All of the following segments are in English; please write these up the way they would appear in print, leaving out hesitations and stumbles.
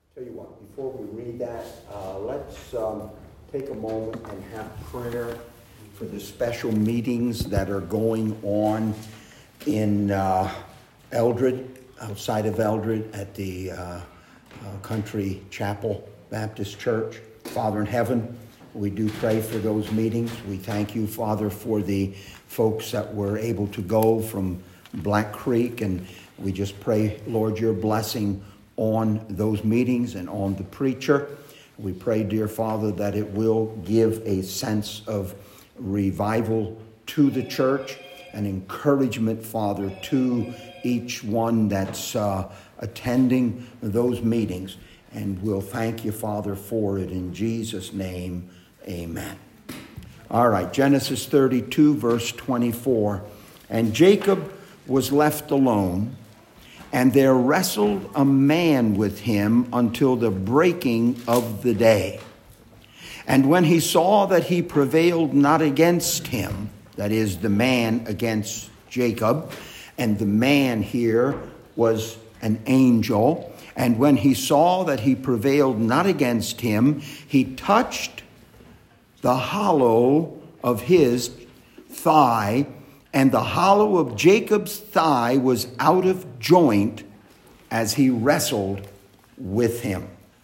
Tell you what, before we read that, let's take a moment and have prayer for the special meetings that are going on in Eldred, outside of Eldred, at the Country Chapel Baptist Church. Father in heaven, we do pray for those meetings. We thank you, Father, for the folks that were able to go from Black Creek, and we just pray, Lord, your blessing on those meetings and on the preacher. We pray, dear Father, that it will give a sense of revival to the church and encouragement, Father, to each one that's attending those meetings. And we'll thank you, Father, for it. In Jesus' name, amen. All right, Genesis 32, verse 24. And Jacob was left alone, and there wrestled a man with him until the breaking of the day. And when he saw that he prevailed not against him, that is, the man against Jacob, and the man here was an angel, and when he saw that he prevailed not against him, he touched the hollow of his thigh, and the hollow of Jacob's thigh was out of joint as he wrestled with him.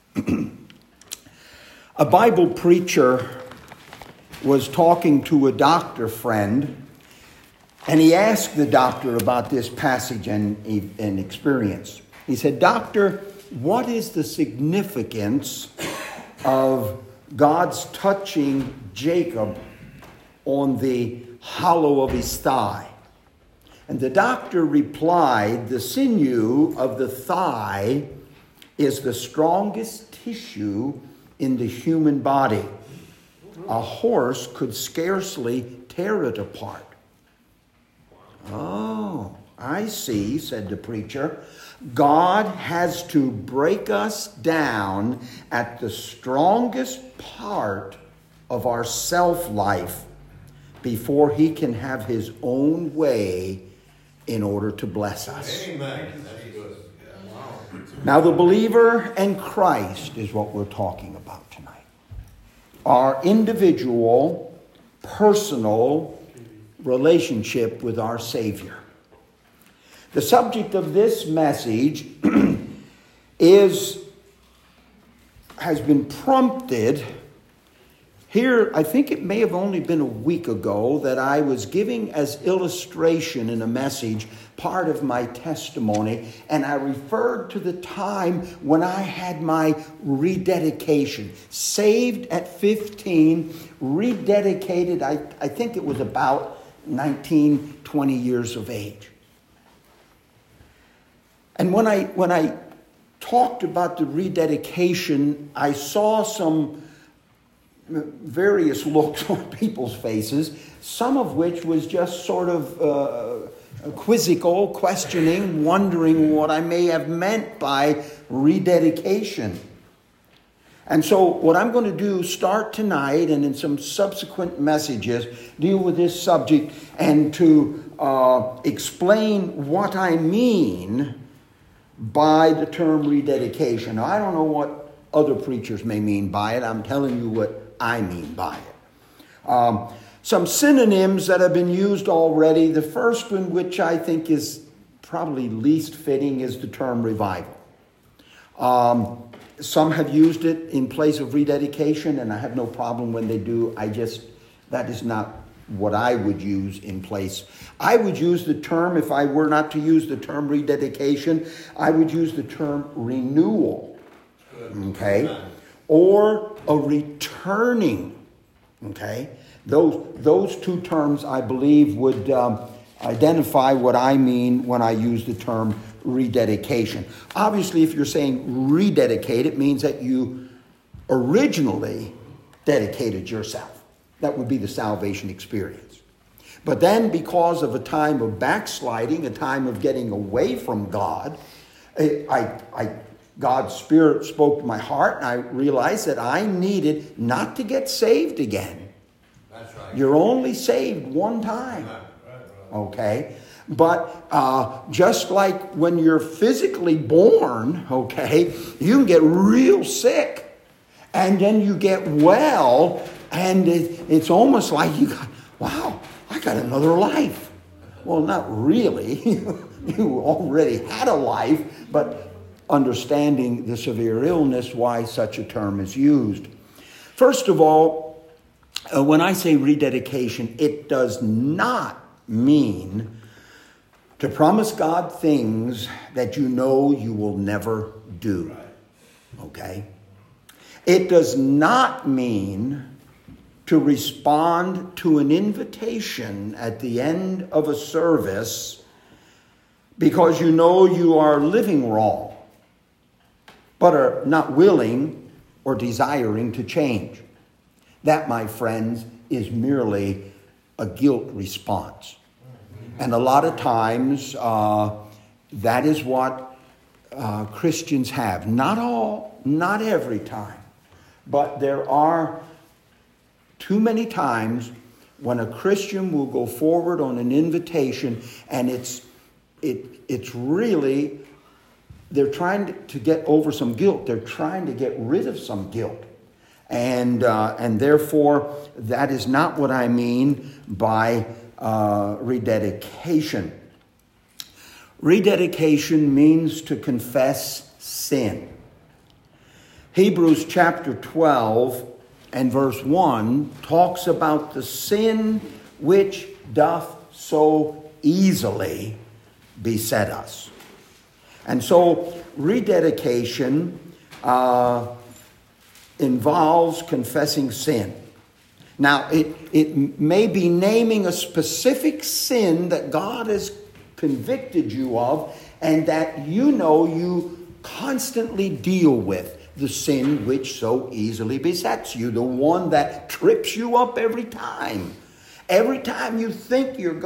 A Bible preacher was talking to a doctor friend, and he asked the doctor about this passage and experience. He said, "Doctor, what is the significance of God's touching Jacob on the hollow of his thigh?" And the doctor replied, "The sinew of the thigh is the strongest tissue in the human body. A horse could scarcely tear it apart." "Oh, I see," said the preacher. "God has to break us down at the strongest part of our self-life before he can have his own way in order to bless us." Amen. Now, the believer and Christ is what we're talking about tonight. Our individual, personal relationship with our Savior. The subject of this message has been prompted. Here, I think it may have only been a week ago that I was giving as illustration in a message part of my testimony, and I referred to the time when I had my rededication. Saved at 15, rededicated, I think it was about 19, 20 years of age. And when I talked about the rededication, I saw some various looks on people's faces, some of which was just sort of quizzical, questioning, wondering what I may have meant by rededication. And so what I'm going to do, start tonight and in some subsequent messages, deal with this subject and to explain what I mean by the term rededication. Now, I don't know what other preachers may mean by it. I'm telling you what I mean by it. Some synonyms that have been used already. The first one, which I think is probably least fitting, is the term revival. Some have used it in place of rededication, and I have no problem when they do. That is not what I would use in place. I would use the term, if I were not to use the term rededication, I would use the term renewal. Okay? Or a returning. Okay? Those two terms, I believe, would identify what I mean when I use the term rededication. Obviously, if you're saying rededicate, it means that you originally dedicated yourself. That would be the salvation experience. But then, because of a time of backsliding, a time of getting away from God, God's Spirit spoke to my heart, and I realized that I needed not to get saved again. That's right. You're only saved one time. Okay? But just like when you're physically born, okay, you can get real sick. And then you get well, and it's almost like wow, I got another life. Well, not really. You already had a life, but understanding the severe illness, why such a term is used. First of all, when I say rededication, it does not mean to promise God things that you know you will never do. Okay? It does not mean to respond to an invitation at the end of a service because you know you are living wrong, but are not willing or desiring to change. That, my friends, is merely a guilt response. And a lot of times, that is what Christians have. Not all, not every time. But there are too many times when a Christian will go forward on an invitation and it's really, they're trying to get over some guilt. They're trying to get rid of some guilt. And therefore, that is not what I mean by rededication. Rededication means to confess sin. Hebrews chapter 12 and verse 1 talks about the sin which doth so easily beset us. And so rededication involves confessing sin. Now, it may be naming a specific sin that God has convicted you of and that you know you constantly deal with. The sin which so easily besets you, the one that trips you up every time. Every time you think you're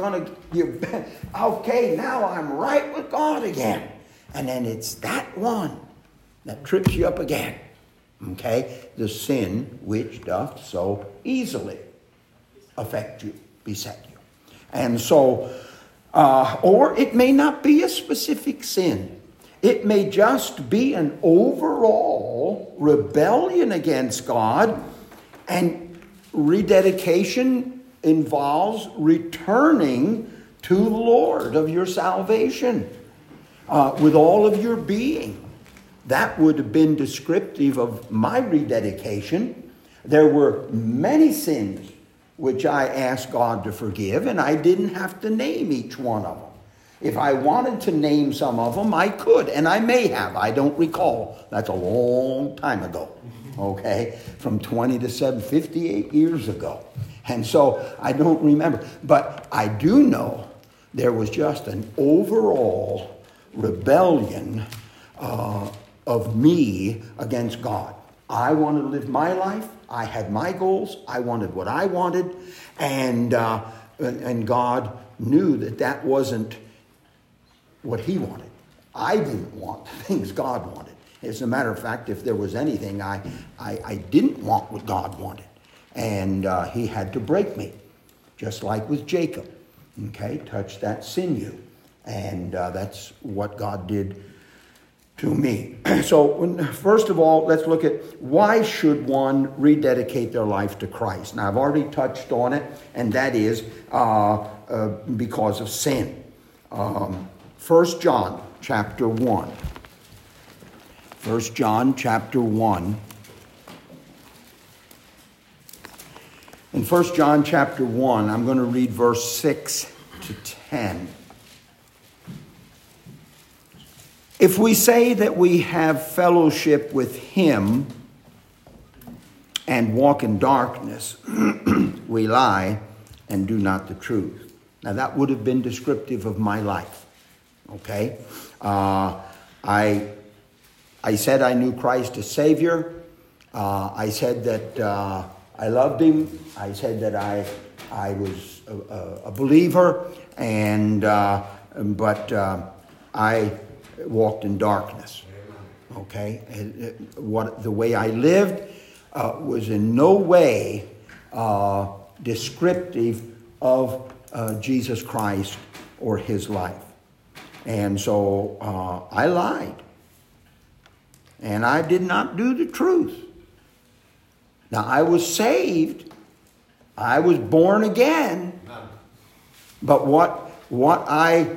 okay, now I'm right with God again. And then it's that one that trips you up again. Okay? The sin which doth so easily affect you, beset you. And so, or it may not be a specific sin. It may just be an overall rebellion against God, and rededication involves returning to the Lord of your salvation with all of your being. That would have been descriptive of my rededication. There were many sins which I asked God to forgive, and I didn't have to name each one of them. If I wanted to name some of them, I could, and I may have. I don't recall. That's a long time ago, okay? From 20 to 58 years ago. And so I don't remember. But I do know there was just an overall rebellion of me against God. I wanted to live my life. I had my goals. I wanted what I wanted. And God knew that wasn't what he wanted. I didn't want the things God wanted. As a matter of fact, if there was anything, I didn't want what God wanted. And he had to break me, just like with Jacob. Okay, touch that sinew. And that's what God did to me. So first of all, let's look at why should one rededicate their life to Christ. Now, I've already touched on it, and that is because of sin. 1 John chapter 1. 1 John chapter 1. In 1 John chapter 1, I'm going to read verse 6 to 10. If we say that we have fellowship with him and walk in darkness, we lie and do not the truth. Now that would have been descriptive of my life. Okay? I said I knew Christ as Savior. I said that I loved him. I said that I was a believer, but I walked in darkness. Okay? The way I lived was in no way descriptive of Jesus Christ or his life. And so I lied. And I did not do the truth. Now, I was saved. I was born again. But what I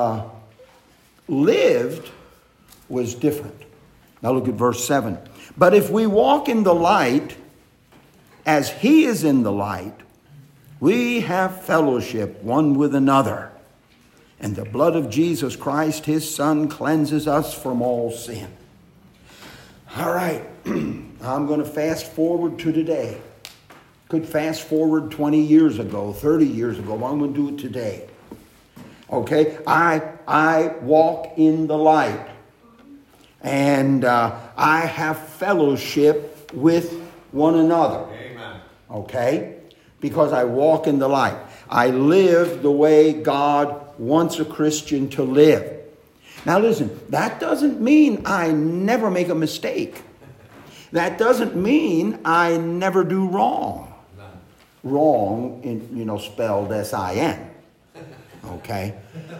lived was different. Now look at verse 7. But if we walk in the light, as he is in the light, we have fellowship one with another. And the blood of Jesus Christ, his Son, cleanses us from all sin. All right, I'm going to fast forward to today. Could fast forward 20 years ago, 30 years ago. I'm going to do it today. Okay, I walk in the light. And I have fellowship with one another. Amen. Okay? Because I walk in the light. I live the way God wants a Christian to live. Now listen, that doesn't mean I never make a mistake. That doesn't mean I never do wrong. None. Wrong, spelled S-I-N. Okay?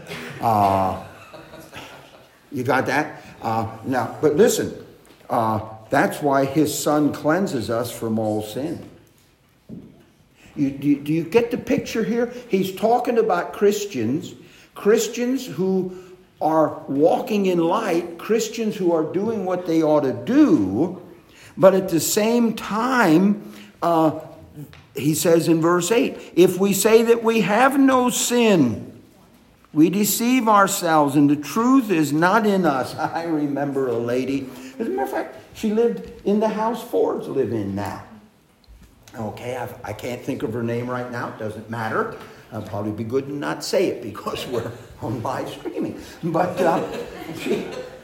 You got that? Now, but listen, that's why his Son cleanses us from all sin. Do you get the picture here? He's talking about Christians who are walking in light, Christians who are doing what they ought to do, but at the same time, he says in verse 8, if we say that we have no sin, we deceive ourselves and the truth is not in us. I remember a lady, as a matter of fact, she lived in the house Fords live in now. Okay, I can't think of her name right now. It doesn't matter. I'll probably be good to not say it because we're on live streaming. But she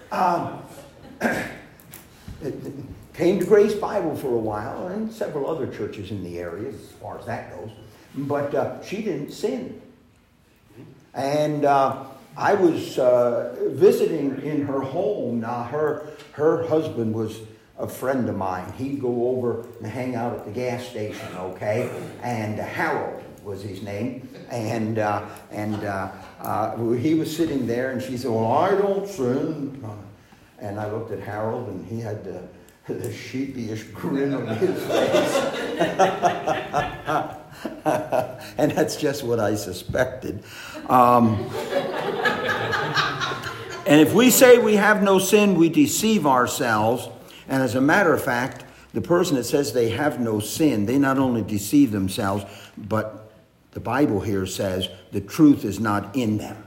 came to Grace Bible for a while and several other churches in the area as far as that goes. But she didn't sin. And I was visiting in her home. Now, her husband was a friend of mine. He'd go over and hang out at the gas station, okay? And Harold was his name. And he was sitting there, and she said, well, I don't sin. And I looked at Harold, and he had the sheepish grin on his face. And that's just what I suspected. And if we say we have no sin, we deceive ourselves. And as a matter of fact, the person that says they have no sin, they not only deceive themselves, but the Bible here says the truth is not in them.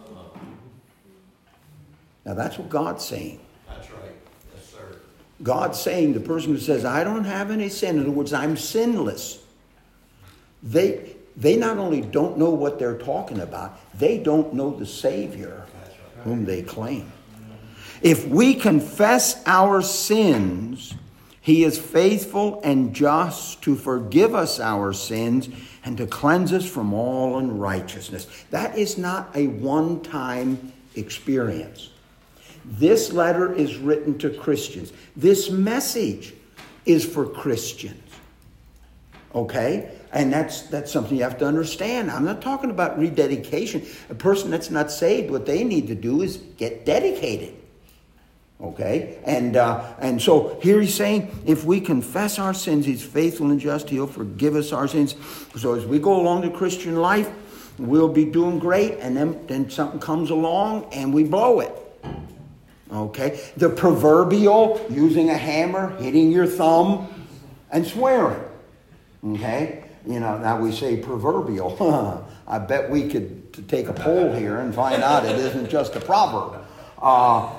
Now that's what God's saying. That's right. Yes, sir. God's saying the person who says, I don't have any sin, in other words, I'm sinless. They not only don't know what they're talking about, they don't know the Savior whom they claim. If we confess our sins, he is faithful and just to forgive us our sins and to cleanse us from all unrighteousness. That is not a one-time experience. This letter is written to Christians. This message is for Christians. Okay? And that's something you have to understand. I'm not talking about rededication. A person that's not saved, what they need to do is get dedicated. Okay? And so here he's saying, if we confess our sins, he's faithful and just. He'll forgive us our sins. So as we go along the Christian life, we'll be doing great. And then something comes along and we blow it. Okay? The proverbial using a hammer, hitting your thumb, and swearing. Okay? Now we say proverbial. I bet we could take a poll here and find out it isn't just a proverb. So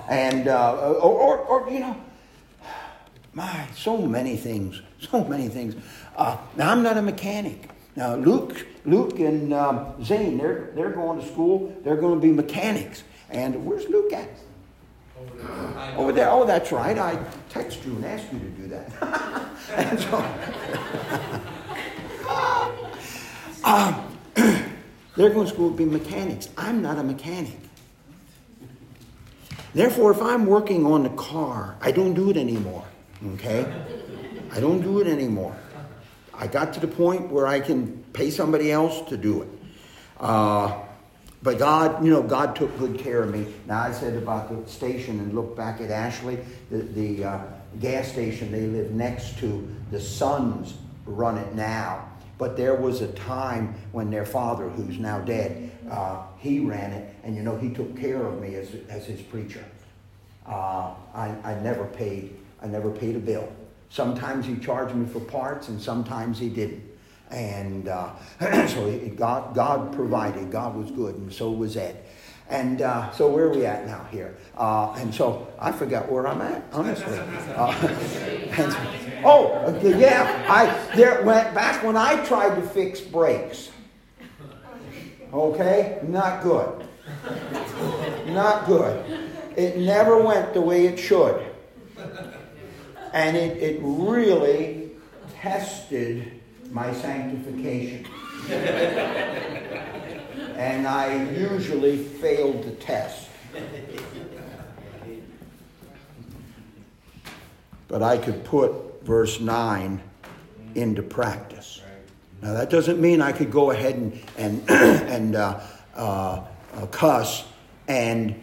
many things. Now, I'm not a mechanic. Now, Luke and Zane, they're going to school. They're going to be mechanics. And where's Luke at? Over there. Oh, that's right. I texted you and asked you to do that. And so, they're going to school to be mechanics. I'm not a mechanic. Therefore, if I'm working on the car, I don't do it anymore. Okay? I don't do it anymore. I got to the point where I can pay somebody else to do it. But God, God took good care of me. Now, I said about the station and look back at Ashley, the gas station they live next to, the sons run it now. But there was a time when their father, who's now dead, he ran it, and he took care of me as his preacher. I never paid a bill. Sometimes he charged me for parts, and sometimes he didn't. And so God provided. God was good, and so was Ed. And so where are we at now here? And so I forgot where I'm at, honestly. Back when I tried to fix brakes. Okay, not good. Not good. It never went the way it should. And it really tested my sanctification. And I usually failed the test. But I could put verse 9 into practice. Now that doesn't mean I could go ahead and cuss and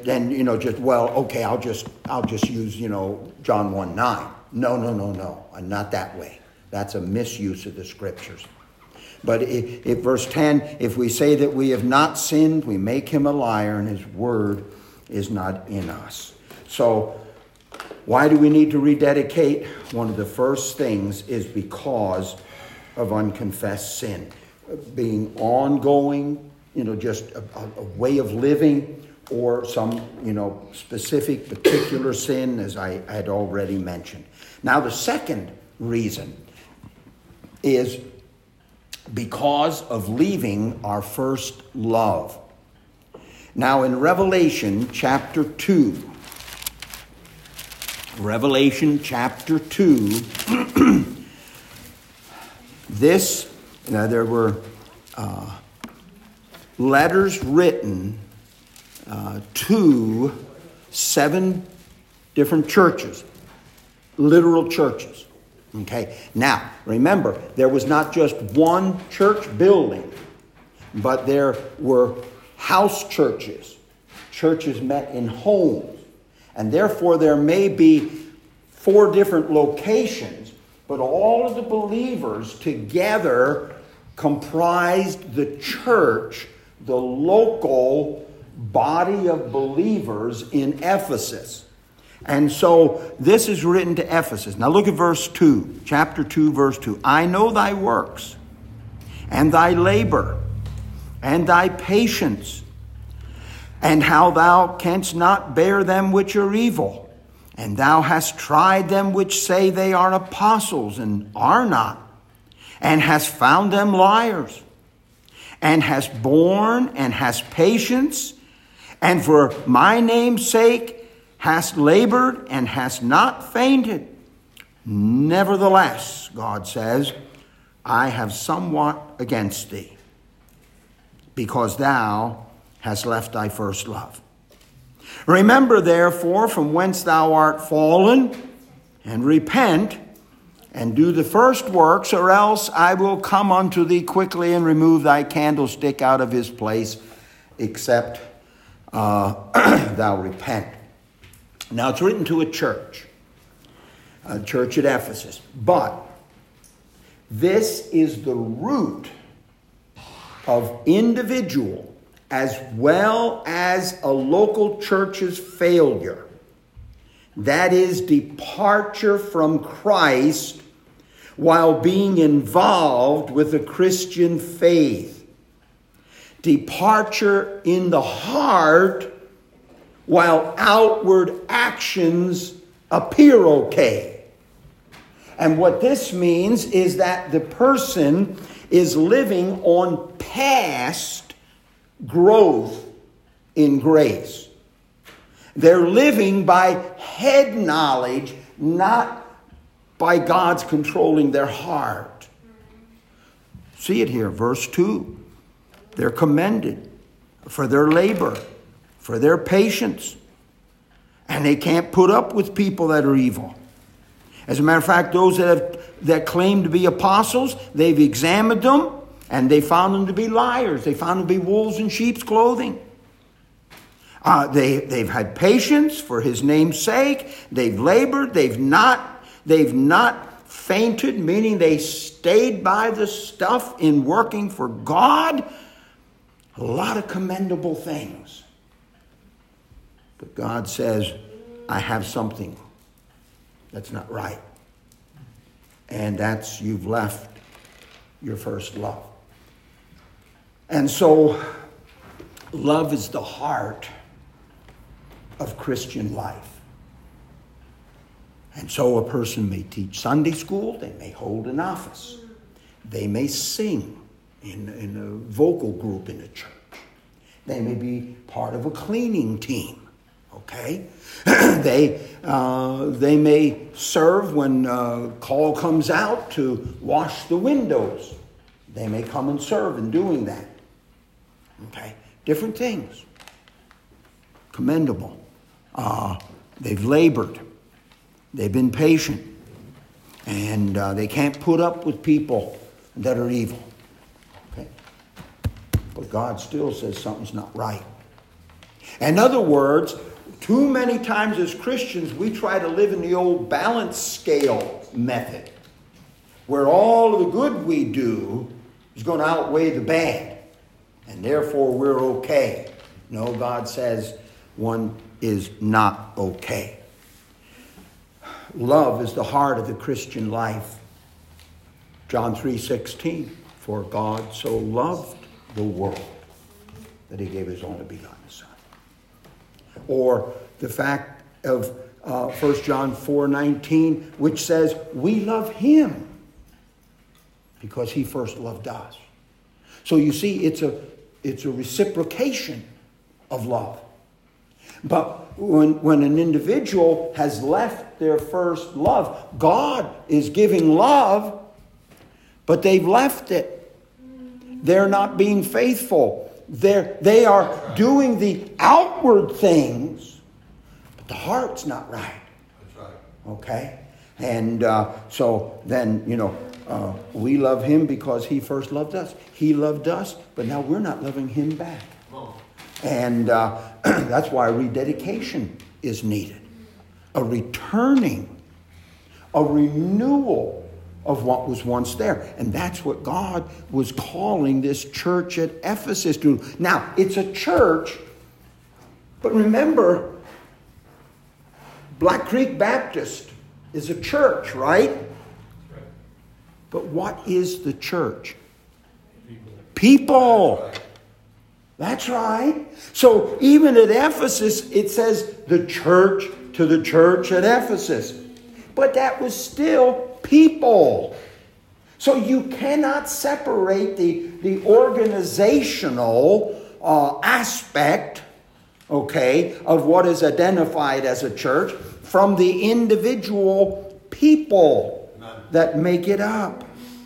I'll just use John 1:9. No, not that way. That's a misuse of the scriptures. But if verse 10, if we say that we have not sinned, we make him a liar, and his word is not in us. So why do we need to rededicate? One of the first things is because of unconfessed sin. Being ongoing, just a way of living, or some, specific, particular sin, as I had already mentioned. Now, the second reason is because of leaving our first love. Now, in Revelation chapter 2, there were letters written to 7 different churches, literal churches. Okay. Now, remember, there was not just one church building, but there were house churches. Churches met in homes. And therefore, there may be 4 different locations, but all of the believers together comprised the church, the local body of believers in Ephesus. And so this is written to Ephesus. Now look at verse 2, chapter 2, verse 2. I know thy works, and thy labor, and thy patience, and how thou canst not bear them which are evil. And thou hast tried them which say they are apostles, and are not, and hast found them liars, and hast borne, and hast patience, and for my name's sake hast labored, and hast not fainted. Nevertheless, God says, I have somewhat against thee, because thou hast left thy first love. Remember, therefore, from whence thou art fallen, and repent, and do the first works, or else I will come unto thee quickly and remove thy candlestick out of his place, except thou repent. Now, it's written to a church at Ephesus. But this is the root of individual as well as a local church's failure. That is departure from Christ while being involved with the Christian faith. Departure in the heart while outward actions appear okay. And what this means is that the person is living on past growth in grace. They're living by head knowledge, not by God's controlling their heart. See it here, verse 2. They're commended for their labor, for their patience. And they can't put up with people that are evil. As a matter of fact, those that claim to be apostles, they've examined them, And they found them to be liars. They found them to be wolves in sheep's clothing. They've had patience for his name's sake. They've labored. They've not fainted, meaning they stayed by the stuff in working for God. A lot of commendable things. But God says, I have something that's not right. And that's you've left your first love. And so, love is the heart of Christian life. And so a person may teach Sunday school, they may hold an office, they may sing in a vocal group in a church, they may be part of a cleaning team, okay? They may serve when call comes out to wash the windows. They may come and serve in doing that, okay? Different things. Commendable. They've labored. They've been patient. And they can't put up with people that are evil. Okay? But God still says something's not right. In other words, too many times as Christians, we try to live in the old balance scale method, where all of the good we do is going to outweigh the bad. And therefore we're okay. No, God says one is not okay. Love is the heart of the Christian life. John 3:16, for God so loved the world that he gave his only begotten Son. Or the fact of 1 John 4:19, which says we love him because he first loved us. So you see, it's a reciprocation of love. But when an individual has left their first love, God is giving love, but they've left it. They're not being faithful. They are doing the outward things, but the heart's not right. That's right. Okay? And so then, we love him because he first loved us. He loved us, but now we're not loving him back. And that's why rededication is needed. A returning, a renewal of what was once there. And that's what God was calling this church at Ephesus to do. Now, it's a church, but remember, Black Creek Baptist is a church, right? But what is the church? People. That's right. So even at Ephesus, it says the church to the church at Ephesus. But that was still people. So you cannot separate the organizational aspect, okay, of what is identified as a church from the individual people that make it up.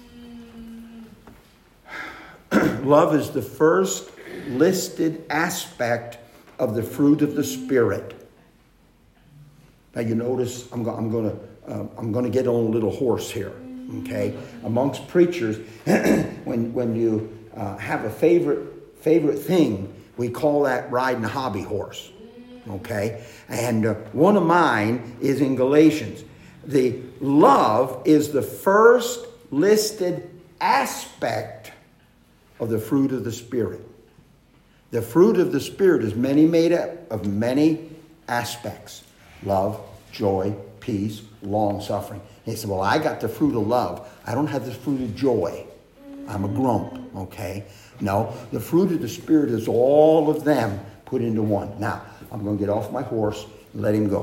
Love is the first listed aspect of the fruit of the Spirit. Now you notice I'm going to get on a little horse here. Okay, amongst preachers, when you have a favorite thing, we call that riding a hobby horse. Okay, and one of mine is in Galatians. The love is the first listed aspect of the fruit of the Spirit. The fruit of the Spirit is made up of many aspects. Love, joy, peace, long-suffering. He said, well, I got the fruit of love. I don't have the fruit of joy. I'm a grump, okay? No, the fruit of the Spirit is all of them put into one. Now, I'm going to get off my horse and let him go.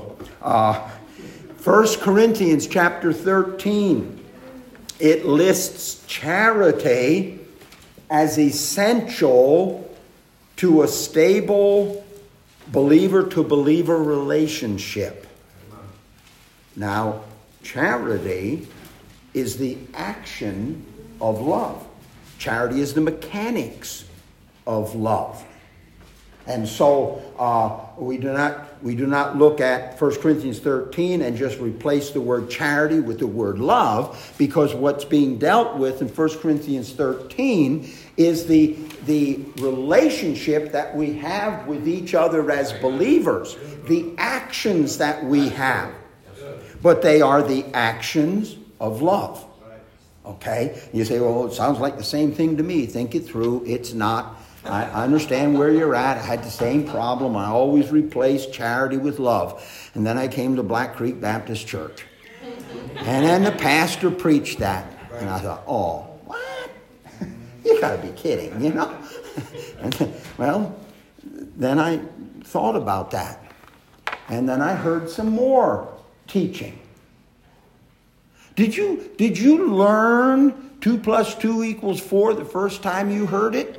1 Corinthians chapter 13, it lists charity as essential to a stable believer-to-believer relationship. Now, charity is the action of love. Charity is the mechanics of love. And so we do not We do not look at 1 Corinthians 13 and just replace the word charity with the word love, because what's being dealt with in 1 Corinthians 13 is the relationship that we have with each other as believers, the actions that we have. But they are the actions of love. Okay? You say, well, it sounds like the same thing to me. Think it through. It's not. I understand where you're at. I had the same problem. I always replaced charity with love. And then I came to Black Creek Baptist Church. And then the pastor preached that. And I thought, oh, what? You got to be kidding, you know? Well, then I thought about that. And then I heard some more teaching. Did you learn 2 + 2 = 4 the first time you heard it?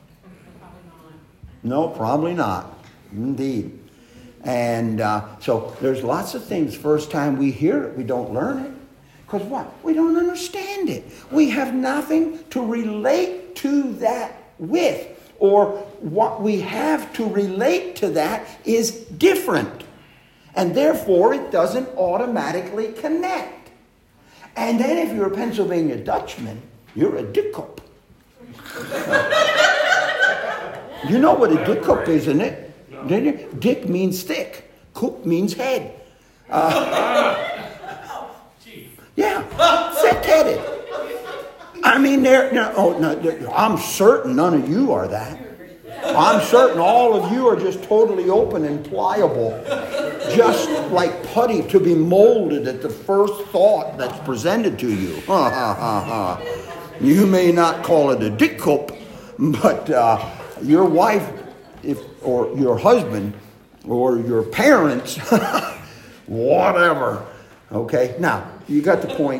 No, probably not. Indeed. And so there's lots of things. First time we hear it, we don't learn it. Because what? We don't understand it. We have nothing to relate to that with. Or what we have to relate to that is different. And therefore, it doesn't automatically connect. And then if you're a Pennsylvania Dutchman, you're a dikop. You know what a dikop is, isn't it? No. Dick means thick. Koop means head. Yeah, thick-headed. I mean, I'm certain none of you are that. I'm certain all of you are just totally open and pliable, just like putty to be molded at the first thought that's presented to you. You may not call it a dikop, but your wife, or your husband, or your parents, whatever. Okay, now you got the point.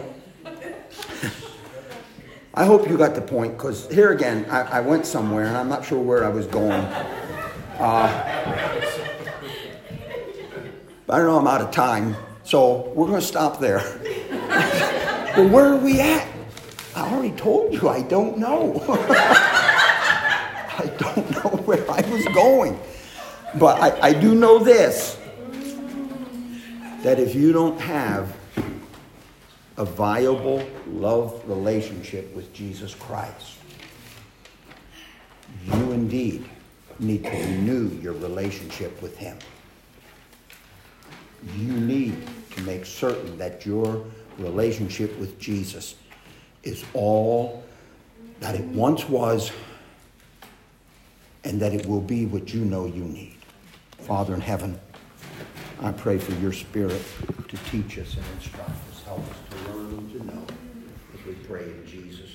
I hope you got the point, because here again, I went somewhere, and I'm not sure where I was going. I don't know, I'm out of time, so we're going to stop there. Well, where are we at? I already told you, I don't know. I don't know where I was going. But I do know this, that if you don't have a viable love relationship with Jesus Christ, you indeed need to renew your relationship with Him. You need to make certain that your relationship with Jesus is all that it once was, and that it will be what you know you need. Father in heaven, I pray for your Spirit to teach us and instruct us, help us to learn and to know, as we pray in Jesus' name.